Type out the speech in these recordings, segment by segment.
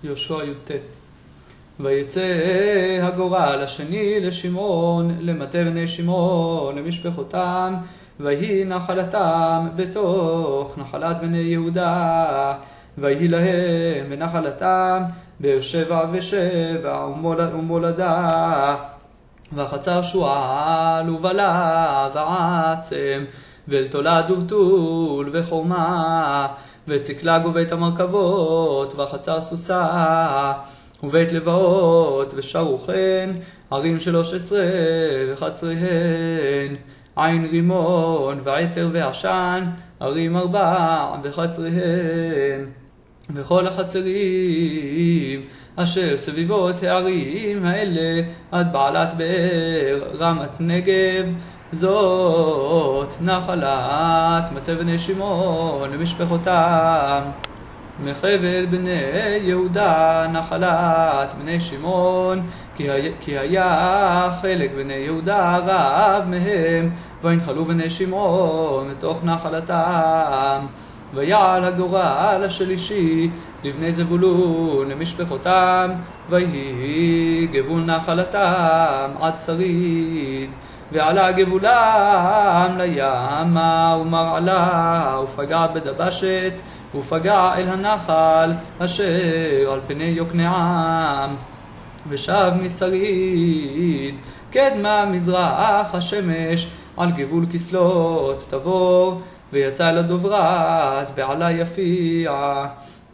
יהושע י"ט. ויצא הגורל השני לשמעון, למטה בני שמעון, למשפחותם, ויהי נחלתם בתוך נחלת בני יהודה, ויהי להם בנחלתם באר שבע ושבע ומולדה, וחצר שועל ובלה ועצם, ואל תולד ובתול וחומה, וצקלג ובית המרכבות, וחצר סוסה, ובית לבאות ושרוכן, ערים 13 וחצריהן, עין רימון ועתר ועשן, ערים 4 וחצריהן, וכל החצרים אשר סביבות הערים האלה עד בעלת באר רמת נגב, זאת נחלת מטה בני שמעון למשפחותם. מחבל בני יהודה נחלת בני שמעון, כי היה חלק בני יהודה רב מהם, וינחלו בני שמעון לתוך נחלתם. ויעל הגורל השלישי לבני זבולון למשפחותם, ויהי גבול נחלתם עד שריד, ועלה גבולם לימה ומרעלה, ופגע בדבשת, ופגע אל הנחל אשר על פני יוקנעם, ושב משריד קדמה מזרח השמש על גבול כסלות תבור, ויצא אל הדוברת ועלה יפיע,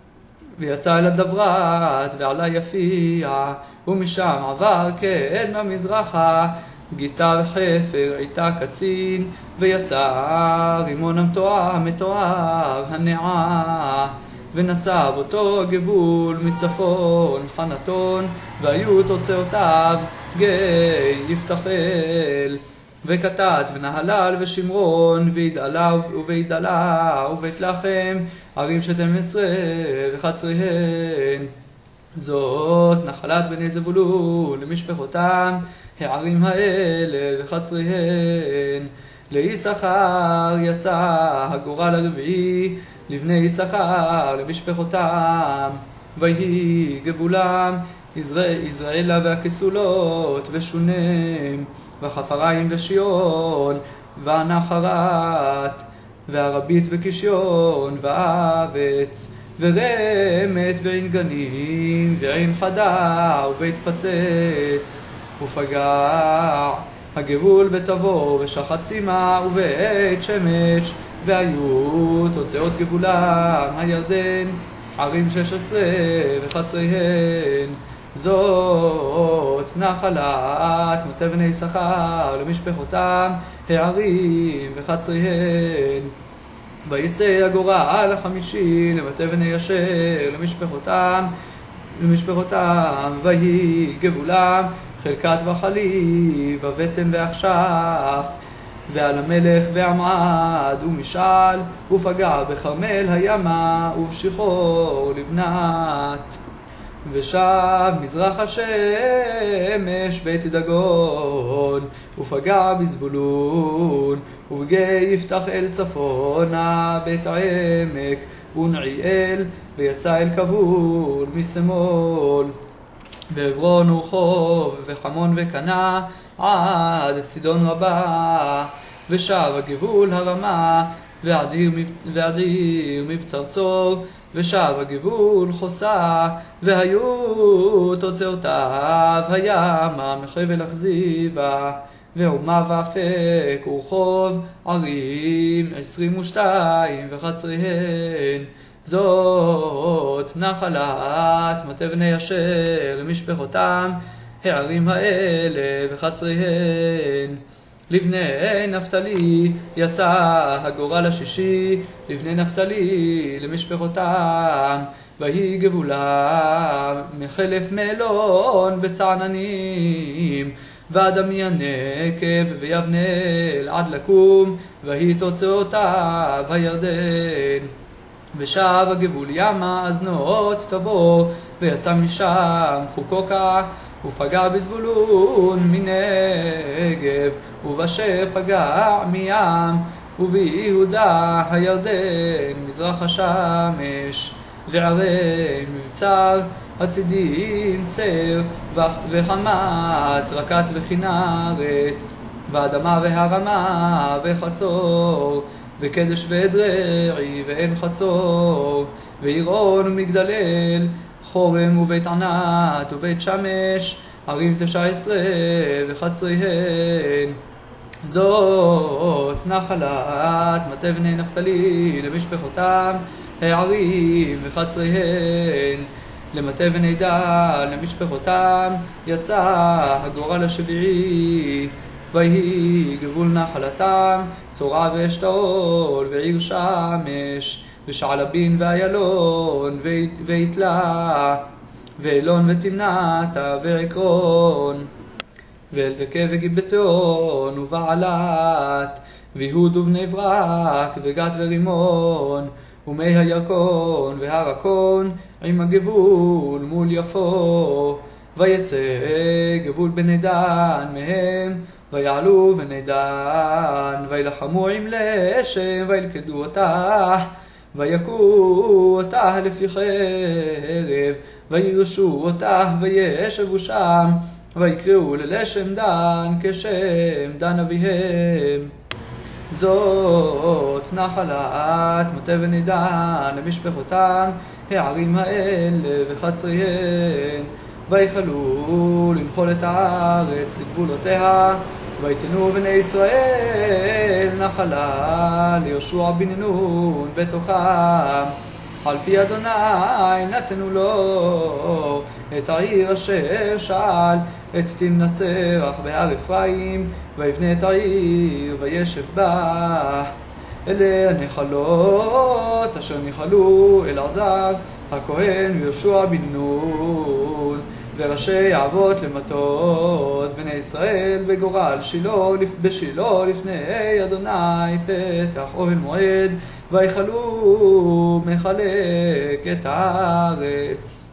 ומשם עבר קדמה מזרחה גיטה וחפר עיתה קצין, ויצא רימון המתואר הנעה, ונסב אותו הגבול מצפון חנתון, והיו תוצאותיו גיא יפתחאל, וקטץ ונהלל ושמרון וידעלה ובידעלה ובית לחם, ערים 12 וחצריהן. זאת נחלת בני זבולון למשפחותם, הערים האלה וחצריהן. ליששכר יצא הגורל הרביעי לבני יששכר למשפחותם, ויהי גבולם יזרעאלה והכסולות ושונם וחפריים ושיון והנחרת והרבית וקישיון ואבץ ורמת ועין גנים ועין חדה ובית פצץ, ופגע הגבול בתבור ושחצימה ובית שמש, והיו תוצאות גבולם הירדן, ערים 16 וחצריהן. זאת נחלת מטה בני יששכר למשפחותם, הערים וחצריהן. ויצא הגורל החמישי למטה בני אשר למשפחותם, ויהי גבולם חלקת וחליב ובטן ואכשף, ועל המלך ועמעד ומשעל, ופגע בכרמל הימה ובשיחור לבנת. ושב מזרח השמש בית דגון, ופגע בזבולון, ובגיא יפתחאל צפונה בית העמק ונעיאל, ויצא אל כבול משמאל, ועברון ורחוב וחמון וקנה עד צידון רבה, ושב הגבול הרמה ועדיר מבצר צור, ושב הגבול חוסה, והיו תוצאותיו הימה מחבל אכזיבה, ועומה ואפק ורחוב, ערים 22 וחצריהן. זאת נחלת מטה בני אשר למשפחותם, הערים האלה וחצריהן. לבני נפתלי יצא הגורל השישי לבני נפתלי למשפחותם, ויהי גבולם מחלף מלון בצעננים, ועד עמי הנקב ויבנאל עד לקום, ויהי תוצאותיו הירדן. ושב הגבול ימה אזנות תבור, ויצא משם חוקוקה, ופגע בזבולון מנגב, ובאשר פגע מים, וביהודה הירדן מזרח השמש, וערי מבצר הצידים צר וחמת, רקת וכנרת, ואדמה והרמה וחצור, וקדש ודרעי ואין חצור, ועירון ומגדלל, חורם ובית ענת ובית שמש, ערים 19 וחצריהן. זאת נחלת מטה בני נפתלי למשפחותם, הערים וחצריהן. למטה בני דן למשפחותם יצא הגורל השביעי, ויהי גבול נחלתם צורע ואשתאול ועיר שמש ושעלבין ואיילון ויתלה ואילון ותמנתה ועקרון ואלתקה וגיבטון ובעלת ויהוד ובני ברק וגת ורימון ומי הירקון והרקון עם הגבול מול יפו. ויצא גבול בני דן מהם ויעלו בני דן וילחמו עם לשם וילכדו אותה ויכו אותה לפי חרב וירשו אותה וישבו שם ויקראו ללשם דן כשם דן אביהם. זאת נחלת מטה בני דן למשפחותם, הערים האלה וחצריהן. ויכלו לנחול את הארץ לגבולותיה, ויתנו בני ישראל נחלה ליהושע בן נון בתוכם. על פי אדוני נתנו לו את העיר אשר שאל את תמנת צרח בהר אפרים, ויבנה את העיר וישב בה. אלה הנחלות אשר נחלו אלעזר הכהן ויהושע בן נון וראשי אבות למטות בני ישראל בגורל בשילה לפני אדוני פתח אוהל מועד, ויכלו מחלק את הארץ.